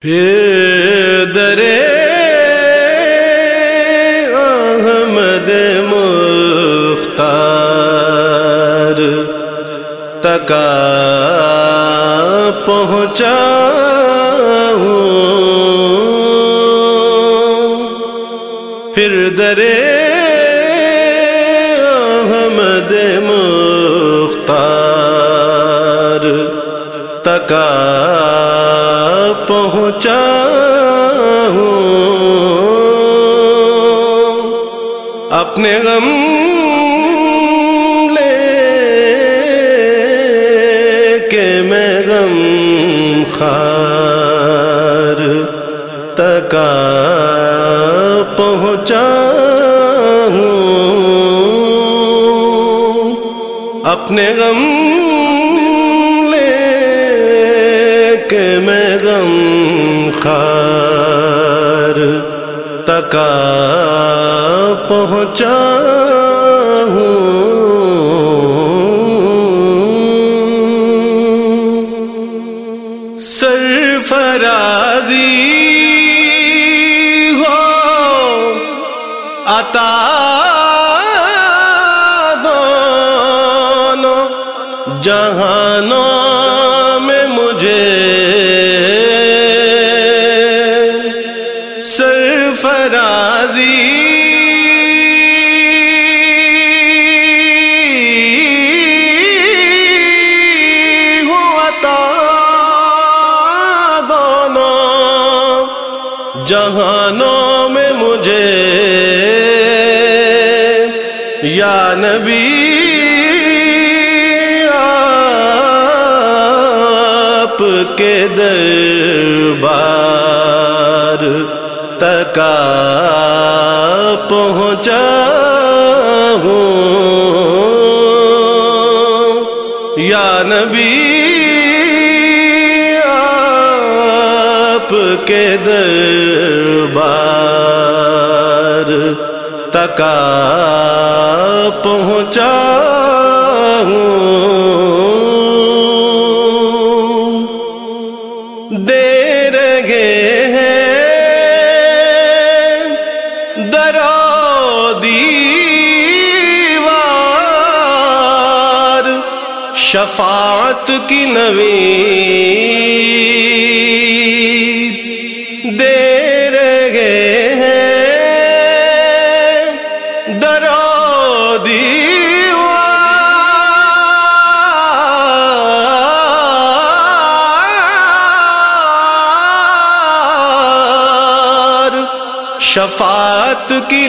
پھر درے احمد مختار تک پہنچا ہوں، پھر درے احمد مختار تک پہنچا ہوں، اپنے غم لے کے میں غم خار تک پہنچا ہوں، اپنے غم کہ میں غم خار تک پہنچا ہوں، سرفرازی ہو عطا دونوں جہانوں میں مجھے، سرفرازی ہو عطا دونوں جہانوں میں مجھے، یا نبی کے دربار تک پہنچا ہوں، یا نبی آپ کے دربار تک پہنچا ہوں، دے رہے ہیں درو دیوار شفاعت کی نوید، دے رہے ہیں درو شفاعت کی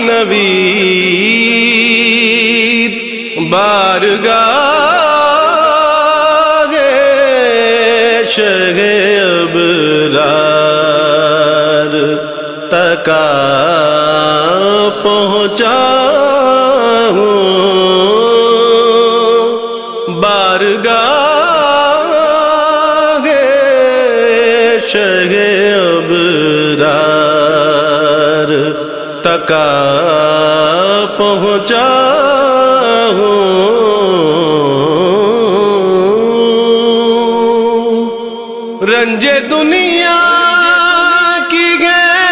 نوید، بارگاہ شہ ابرار تک پہنچا ہوں، بارگاہ شہ ابرار تک پہنچا ہوں، رنج دنیا کی ہے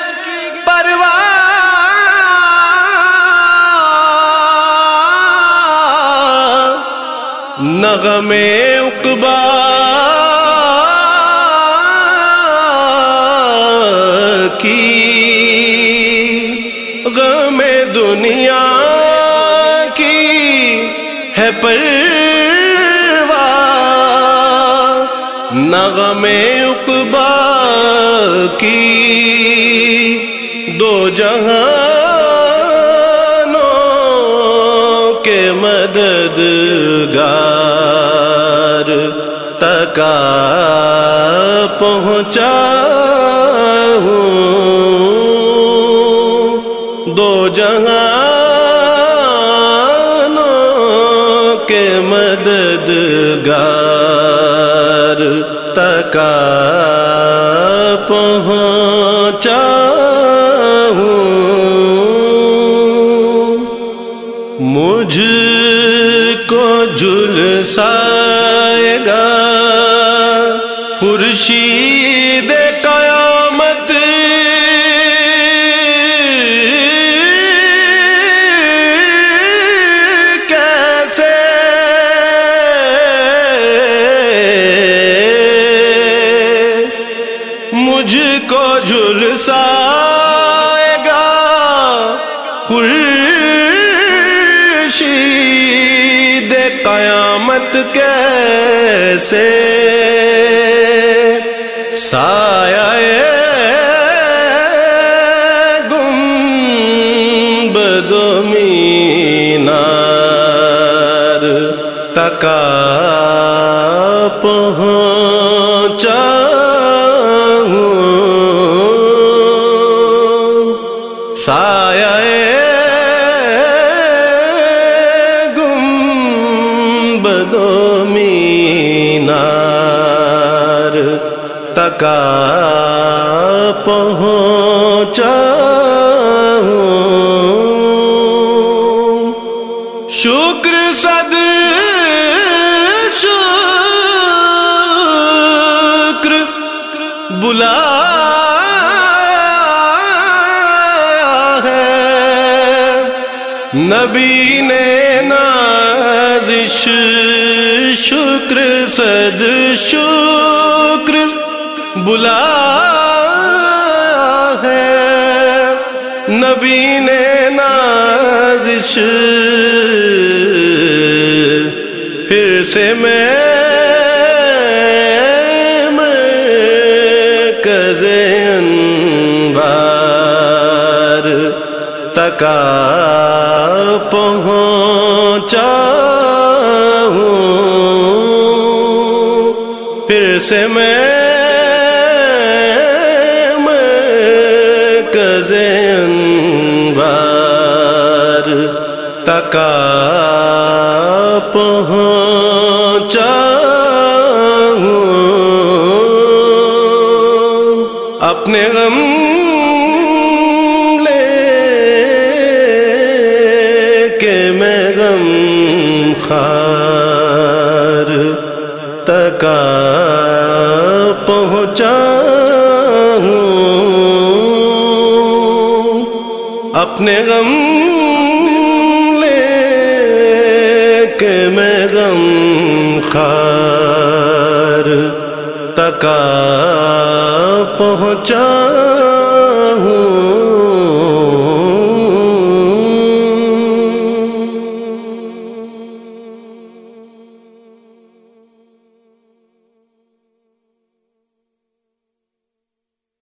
پرواہ، نغمے عقبیٰ کی، غم دنیا کی ہے پرواہ، نغم عقبیٰ کی دو جہانوں کے مددگار تک پہنچا ہوں، دو جہانوں کے مددگار تک پہنچا ہوں، مجھ کو جھلسائے گا خورشید قیامت مجھ کو جھلسائے گا خورشید قیامت کیسے سایہ گنبد و مینار تک پہنچا سایہ گنبد و مینار تک پہنچا شکر صد شکر بلا نبی نے نازش شکر صد شکر بلا ہے نبی نے نازش پھر سے میں مرکز انوار تک پہنچا ہوں پھر سے میں مرکز انوار تک پہنچا ہوں اپنے غم خار تک پہنچا ہوں اپنے غم لے کے میں غم خار تک پہنچا